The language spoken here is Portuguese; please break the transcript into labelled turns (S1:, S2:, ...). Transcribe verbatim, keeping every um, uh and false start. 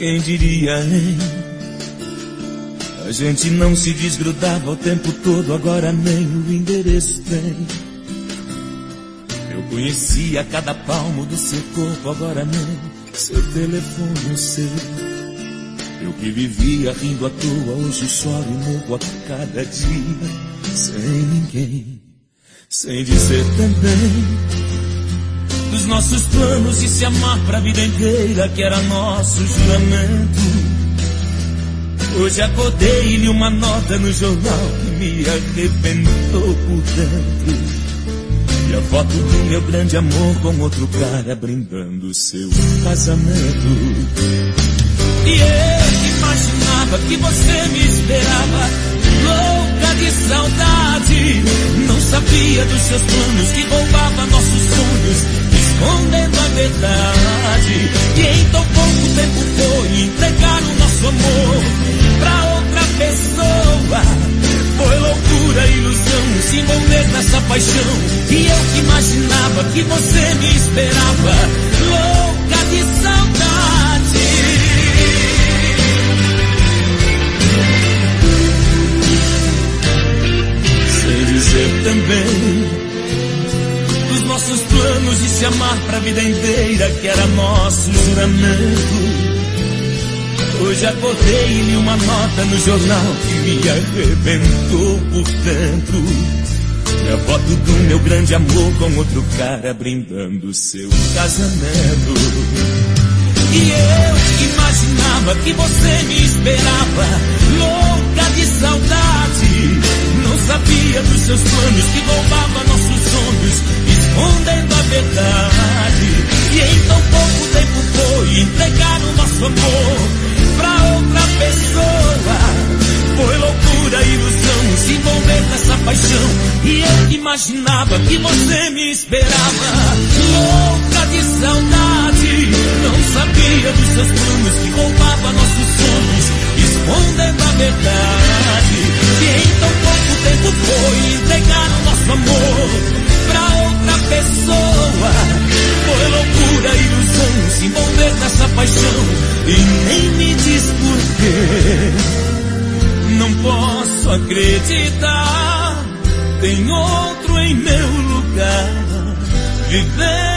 S1: Quem diria, hein? A gente não se desgrudava o tempo todo, agora nem o endereço tem. Eu conhecia cada palmo do seu corpo, agora nem seu telefone eu sei. Eu que vivia rindo à toa, hoje choro e morro a cada dia. Sem ninguém, sem dizer também dos nossos planos de se amar pra vida inteira, que era nosso juramento. Hoje acordei e li uma nota no jornal que me arrebentou por dentro. E a foto do meu grande amor com outro cara brindando seu casamento. E eu imaginava que você me esperava, louca de saudade. Não sabia dos seus planos que roubava nossos sonhos, escondendo a verdade. E em tão pouco tempo foi entregar o nosso amor pra outra pessoa. Foi loucura, ilusão, se envolver nessa paixão. E eu que imaginava que você me esperava, louca de saudade. Sem dizer também dos nossos planos de se amar pra vida inteira, que era nosso juramento. Hoje acordei e li uma nota no jornal que me arrebentou por dentro. E a foto do meu grande amor com outro cara brindando seu casamento. E eu imaginava que você me esperava, louca de saudade. Não sabia dos seus planos que roubava nossos sonhos, escondendo a verdade. E em tão pouco tempo foi entregar o nosso amor pra outra pessoa. Foi loucura, ilusão, se envolver nessa paixão. E eu que imaginava que você me esperava, louca de saudade. Não sabia dos seus planos que roubava nossos sonhos, escondendo a verdade. E em tão pouco tempo foi entregar o nosso amor pra outra pessoa. Foi loucura, ilusão, se envolver nessa paixão. E nem me diz porquê. Não posso acreditar, tem outro em meu lugar, viver